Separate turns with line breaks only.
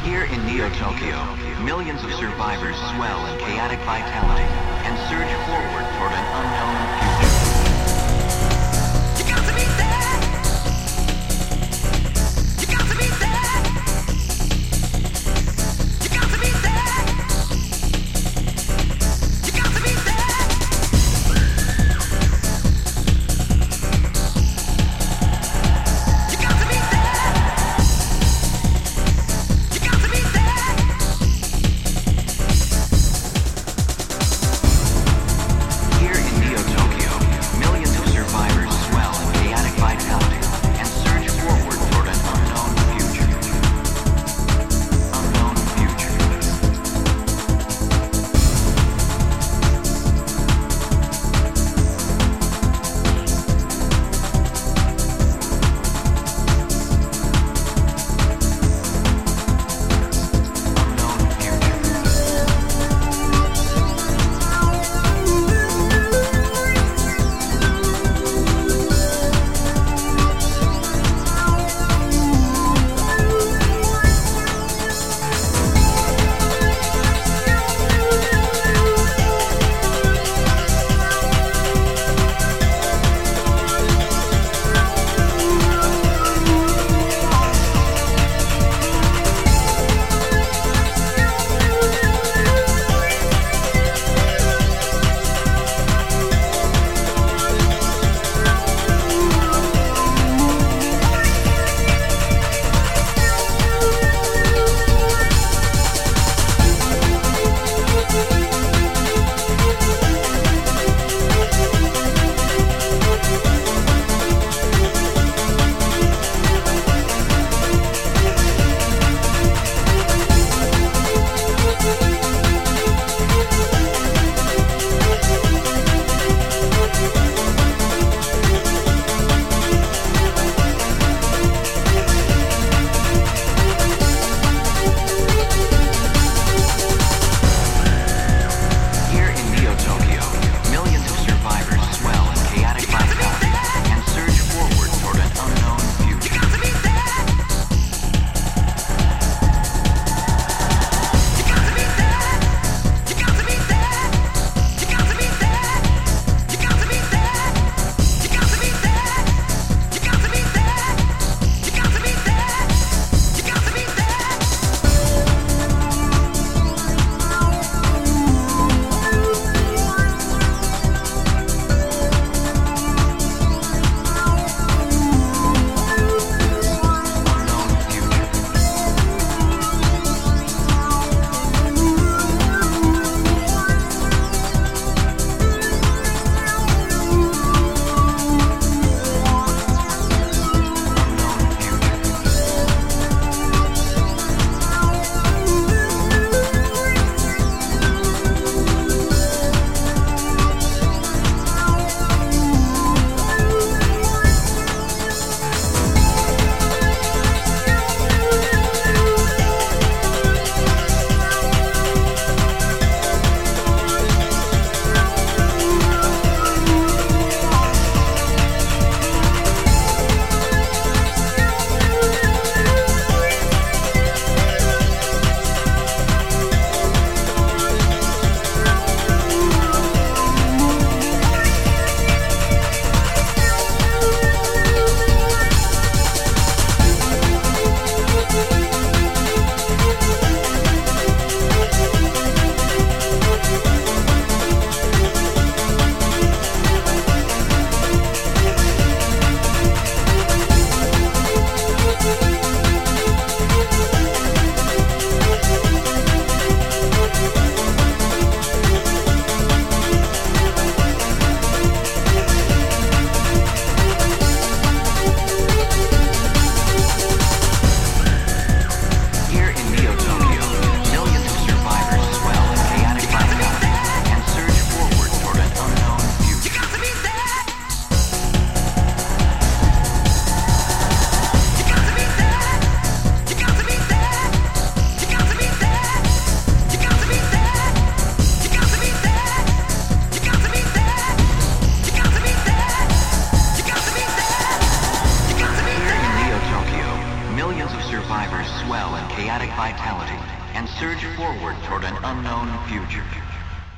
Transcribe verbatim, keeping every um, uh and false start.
Here in Neo-Tokyo, millions of survivors swell in chaotic vitality and surge forward toward an unknown future. You got to be there! You got to be there! You got to be there! You got to be there! You got to be there! You got to be there! Here in Neo-Tokyo, chaotic vitality and surge forward toward an unknown future.